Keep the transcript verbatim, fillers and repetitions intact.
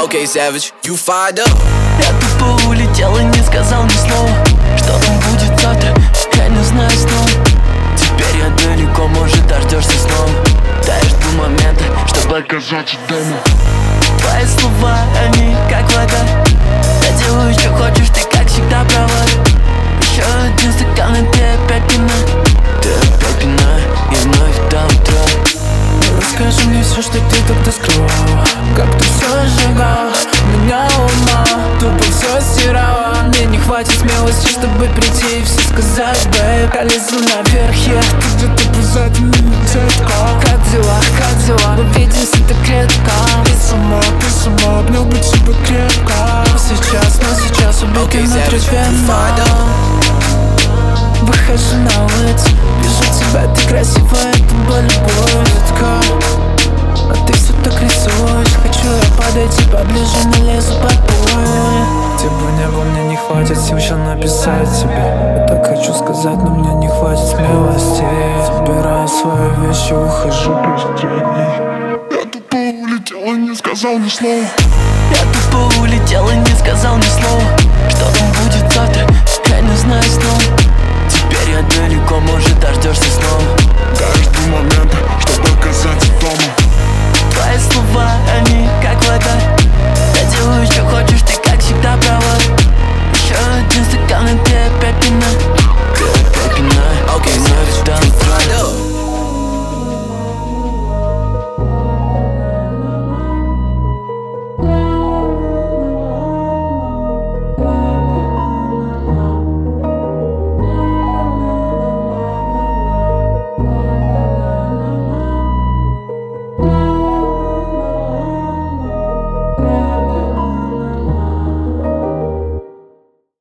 Okay, savage, you fired up. Я тупо улетел и не сказал ни слова. Что там будет завтра, я не знаю снова. Теперь я далеко, может дождешься снова. Да я жду момента, чтобы оказаться дома. Твои слова, они как вода. Я делаю, что хочешь, ты как всегда права. Еще один стакан, и ты опять пина. Ты опять пина, и вновь до утра. Расскажи мне все, что ты тогда скрывала. Как ты все сжигал, меня ума. Тупо все стирала. Мне не хватит смелости, чтобы прийти и все сказать, бэйб. Я лезу наверх, я ты где-то позади меня, детка. Как дела, как дела, увидимся так редко. Ты сама, ты сама, обнял бы тебя крепко. Но сейчас, но сейчас убитый внутривенно. Выхожу на улицу, вижу тебя, ты красивая, это была любовь, детка. А ты все так рисуешь. Хочу я подойти поближе, но лезу под бой. Где бы не был, мне не хватит сил еще написать тебе. Я так хочу сказать, но мне не хватит смелости. Собираю свои вещи, ухожу без тени. Я тупо улетел и не сказал ни слова. Я тупо улетел и не сказал ни слова. Что там будет завтра, я не знаю снова. Теперь я далеко,